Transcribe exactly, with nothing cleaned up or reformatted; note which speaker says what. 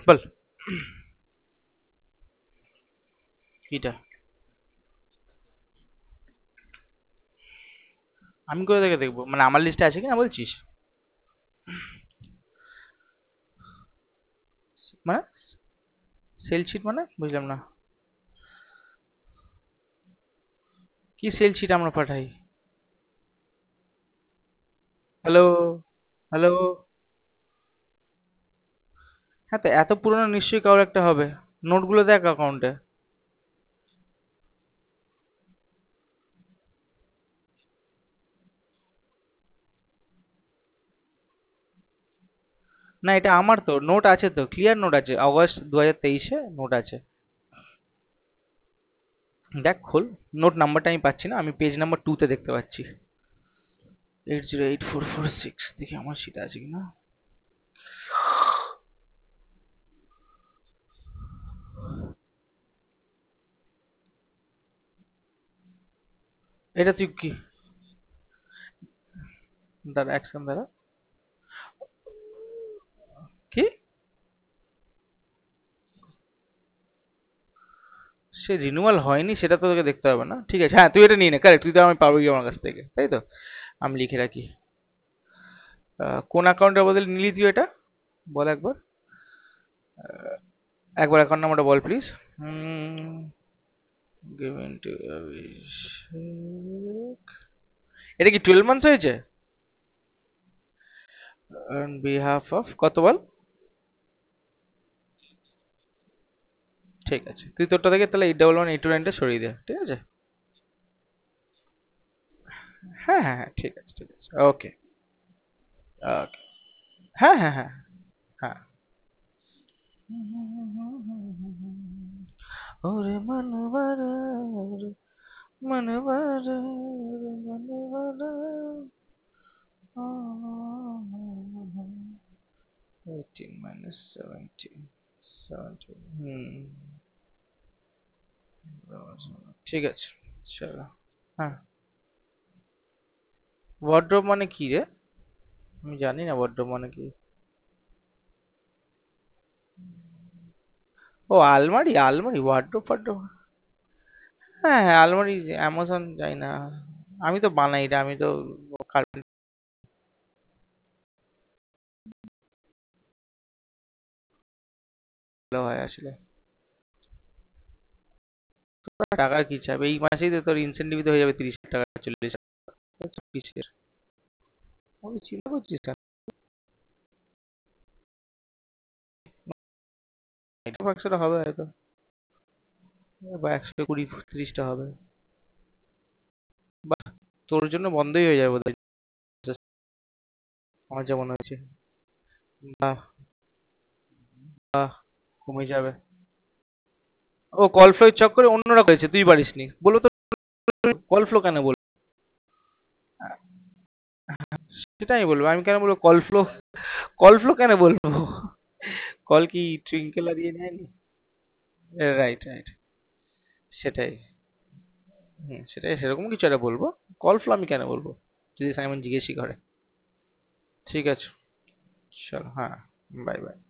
Speaker 1: বল। কিটা? আমি কোথা থেকে দেখবো? মানে আমার লিস্টে আছে কিনা বলছিস? মানে সেল শিট মানে বুঝলাম না। কি সেল শিট আমরা পাঠাই? হ্যালো? হ্যালো? হ্যাঁ, তো এত পুরনো নিশ্চয়ই কারোর একটা হবে। নোটগুলো দেখ অ্যাকাউন্টে। না, এটা আমার তো নোট আছে, তো ক্লিয়ার নোট আছে, অগস্ট দু হাজার তেইশে নোট আছে। দেখ খোল। নোট নাম্বারটা আমি পাচ্ছি না, আমি পেজ নাম্বার টু তে দেখতে পাচ্ছি। Eight zero eight four four six, দেখি আমার সেটা আছে কিনা। এটা তুই কি? দাঁড়া, এক সেকেন্ড দাঁড়া। কি? সে রিনিউয়াল হয়নি সেটা তো তোকে দেখতে হবে না, ঠিক আছে, হ্যাঁ তুই এটা নিয়ে নে, কারেক্ট, তুই তো আমি পাবো কি আমার কাছ থেকে, তাই তো? আমি লিখে রাখি। আহ, কোন অ্যাকাউন্টের বদলে নিলি তুই এটা? বল একবার। আহ, একবার অ্যাকাউন্ট নাম্বারটা বল প্লিজ। হুম। given to Abhishek. এটা কি টুয়েলভ মান্থস হয়েছে? অন বিহাফ অফ কত বল? ঠিক আছে, তুই তোরটা থেকে তাহলে eight double one eight two নাইনটা সরিয়ে দে, ঠিক আছে? হ্যাঁ হ্যাঁ হ্যাঁ, ঠিক আছে ঠিক আছে, ওকে। ওকে। হ্যাঁ হ্যাঁ হ্যাঁ। হ্যাঁ। ওরে মনবারে, ওরে মনবারে, ওরে মনবারে। এইটিন মাইনাস সেভেন্টিন, সেভেন্টিন, হুম। ঠিক আছে, চলো। হ্যাঁ। ওয়ার্ড্রোব মানে কি রে? আমি জানি না ওয়ার্ড্রোব মানে কি। ও আলমারি, আলমারি ওয়ার্ড্রোব ফার্ড্রোব। হ্যাঁ হ্যাঁ, আলমারি। অ্যামাজন যাই না। আমি তো বানাই রে, আমি তো কার্পেন্টার হয় আসলে। টাকার কি চাপ, এই মাসেই তো তোর ইনসেন্টিভ হয়ে যাবে তিরিশ টাকা, চল্লিশ টাকা কিসের? ওই চিন্তা করছিস কেন? এটা একশোটা হবে হয়তো, বা একশো কুড়ি তিরিশটা হবে। বাহ, তোর জন্য বন্ধই হয়ে যাবে বোধহয়, আমার যা মনে হচ্ছে। বাহ। বাহ। কমে যাবে। ও কল ফ্লো চক্করে অন্যরা করেছে, তুই পারিসনি বলো তো? কল ফ্লো কেন বলবো? সেটা আমি বলবো, আমি কেন বলবো কল ফ্লো? কল ফ্লো কেন বলবো? কল কি ট্রিঙ্কেলা দিয়ে নেয়নি? Right right. সেটাই। হুম, সেটাই, সেরকম কিছু একটা বলবো। কল ফ্লো আমি কেন বলবো যদি সাইমন জিজ্ঞেসই করে? ঠিক আছে। চলো, হ্যাঁ। Bye by.